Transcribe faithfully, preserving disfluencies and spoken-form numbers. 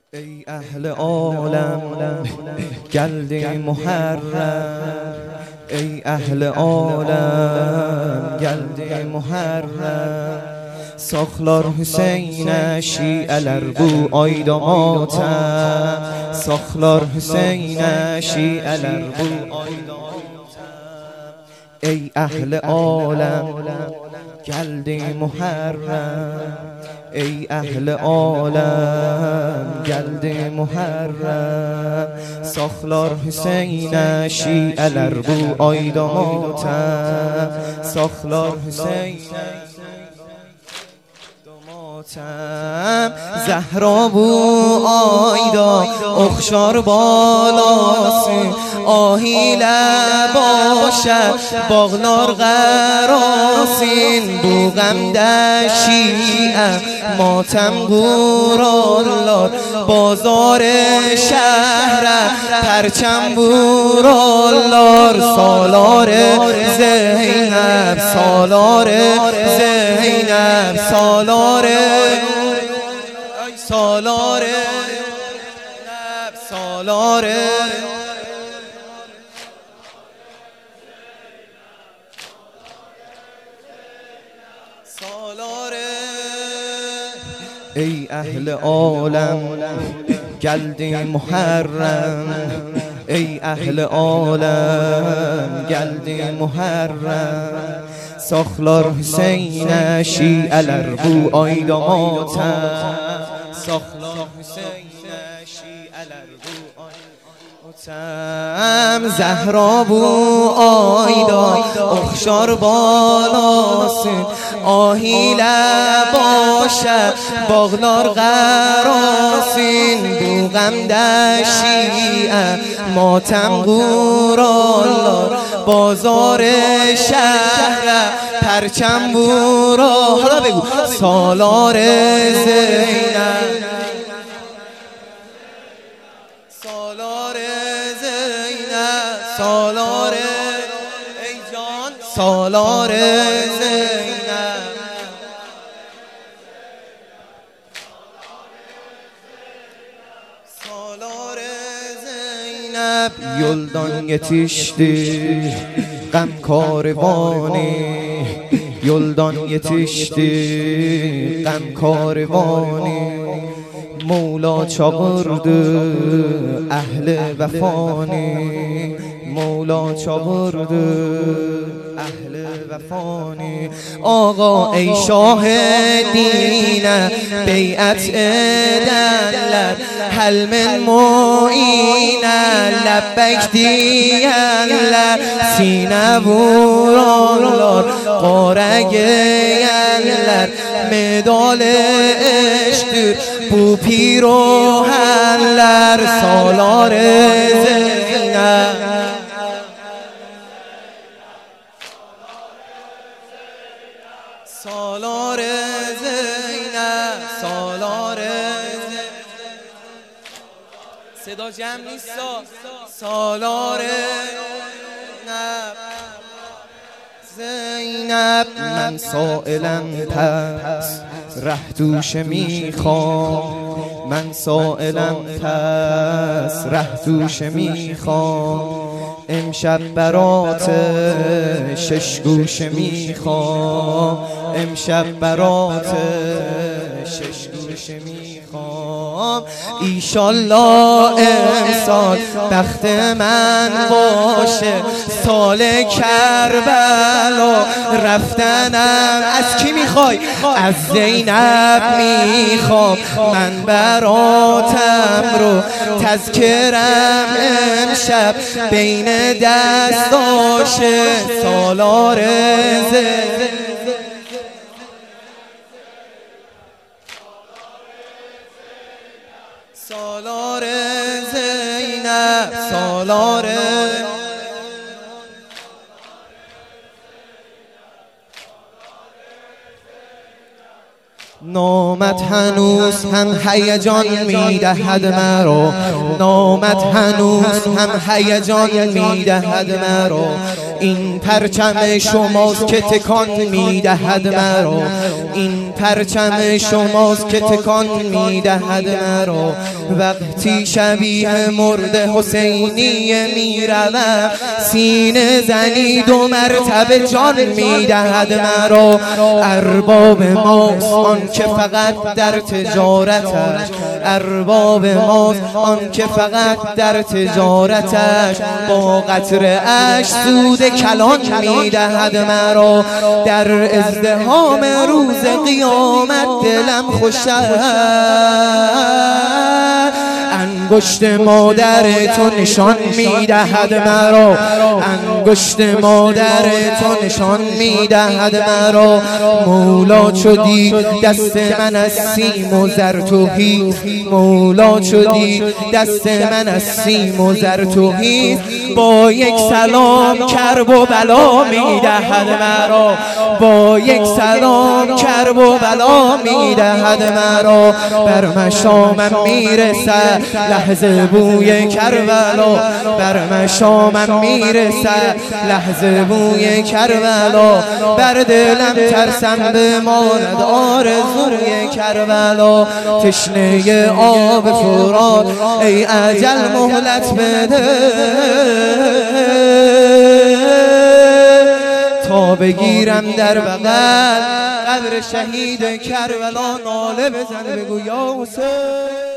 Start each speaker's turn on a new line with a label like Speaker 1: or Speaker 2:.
Speaker 1: ای اهل عالم گلد محرم، ای اهل عالم گلد محرم. ساخلار حسین شیعلر بو آیدا ماتم، ساخلار حسین شیعلر بو آیدا ماتم. ای اهل عالم گلد محرم، ای اهل عالم گلد محرم. ساخلار حسین شیعلر بو آیدا ماتم، ساخلار حسین زهرا بو آیدا اخشار بالاسی، آهی لباشد باغلار غراسین. بو غم ده شیعه ماتم گورالار، بازار شهر پرچم بورالار. سالار زینب سالار زینب سالار سالار سالار سالار. ای اهل عالم گلد محرم، ای اهل عالم گلد محرم. ساخلار حسین شیعلر بو آیدا ماتم، ساخلار حسین شیعلر بو آیدا ماتم. زهرا بو آیدا اخشار بالاسی، آهی لباشد باغلار غراسین. بو غم ده شیعه ماتم گورالار، بازار شهر پرچم بورا. حالا بگو سالار زینب سالار زینب سالار ای جان سالار زینب. سالار زینب یلدان yetişti غم کاروانی، یلدان yetişti غم کاروانی. مولا çağırdı اهل وفانی، مولا çağırdı اهل وفانی. آقا ای شاه دین بیعت ادلر، هل من معین لبک دیلر. سینه بورالار قارگ یلر، مدال اشتر بو پیروهنلر. سالار زینب سالار زینب سالار زینب. صدا جمع نیستا. سالار زینب من سائلم پس ره دوشه میخوام، من سائلم پس ره دوشه میخوام. امشب برات شش گوشه میخوام، امشب برات شش گوشه میخوام. ایشالله امسال بخت من باشه، سال کربلا رفتنم. از کی میخوای؟ از زینب میخوام. من براتم رو تذکرم امشب بین دستاشه. سالار زینب سالار زینب سالار. نامم نامت هنوز هم هیجان میدهد مرا، نامت هنوز هم هیجان میدهد مرا. این پرچم شماست که تکان میدهد مرا، این پرچم شماست که تکان میدهد مرا. وقتی شبیه مرد حسینیه میروم، سینه زنی دو مرتبه جان میدهد مرا. ارباب ماست آن که فقط در تجارتش، ارباب ماست آن که فقط در تجارتش با قطره اش سود کلان میدهد مرا. در ازدحام روز قیامت دلم خوش انگشت مادر تو نشان میدهد مرا، انگشت مادر تو نشان میدهد مرا. مولا شدی دست من از سیم و زر تهی، مولا شدی دست من از سیم و زر تهی. با یک سلام کرب و بلا میدهد مرا، با یک سلام کرب و بلا میدهد مرا. بر مشامم میرسد لحظه بوی کربلا، بر مشامم میرسد لحظه بوی کربلا. بر دلم ترسم بماند آرزوی کربلا. تشنه آب فرات ای اجل مهلت بده، تا بگیرم در بغل قبر شهید کربلا. ناله بزن بگو یا حسین.